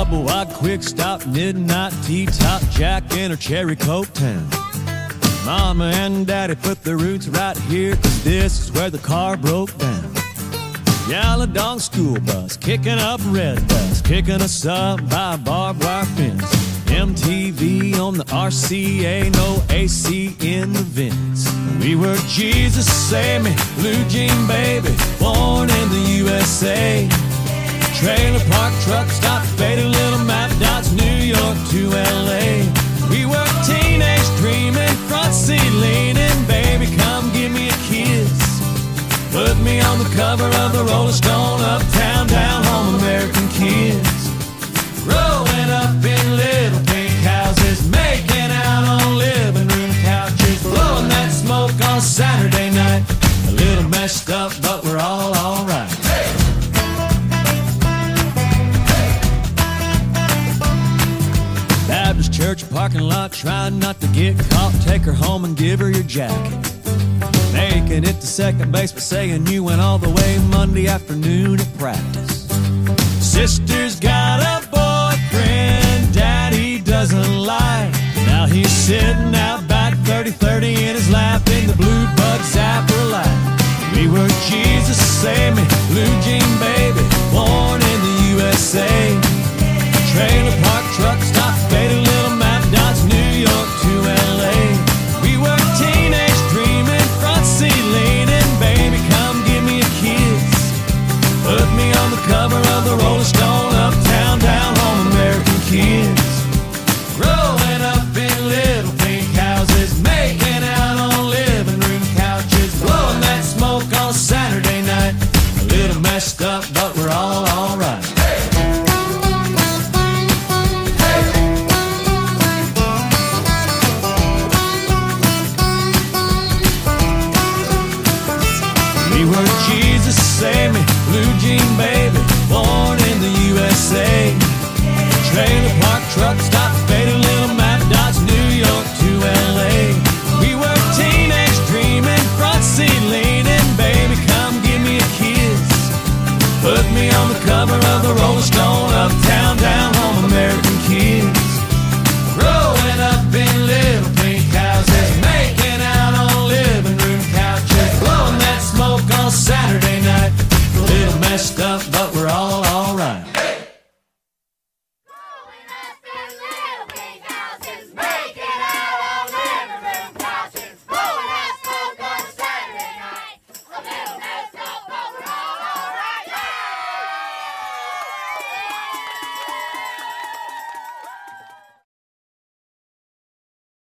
Double wide, quick stop, midnight tea top, Jack in her cherry coke town. Mama and Daddy put their roots right here, 'cause this is where the car broke down. Yellow dog school bus, kicking up red bus, kicking us up by a barbed wire fence. MTV on the RCA, no AC in the vents. We were Jesus Save Me, Blue Jean Baby, born in the USA. Trailer park, truck stop, faded little map dots, New York to LA. We were teenage dreaming, front seat leaning, baby come give me a kiss. Put me on the cover of the Rolling Stone, uptown, down home, American kids. Growing up in little pink houses, making out on living room couches, blowing that smoke on Saturday night. A little messed up, but we're all alright. Hey! Baptist church parking lot, trying not to get caught. Take her home and give her your jacket. Making it to second base, but saying you went all the way Monday afternoon at practice. Sister's got a boyfriend Daddy doesn't like. Now he's sitting out back, 30-30 in his lap, in the blue bug zapper light. We were Jesus Save Me, Blue Jean Baby, born in the USA. Trailer park, truck stop, faded little map dots, New York to LA. We were teenage dreaming, front seat leaning, baby come give me a kiss. Put me on the cover of the Rolling Stone, uptown, down home, American kids. Growing up in little pink houses, making out on living room couches, blowing that smoke on Saturday night. A little messed up, but we're all alright. We were Jesus Save Me, Blue Jean Baby, born in the USA. Trailer park, truck stop, faded little map dots, New York to LA. We were teenage dreaming, front seat leaning, baby come give me a kiss. Put me on the cover of the Rolling Stone, uptown, down home, American kids.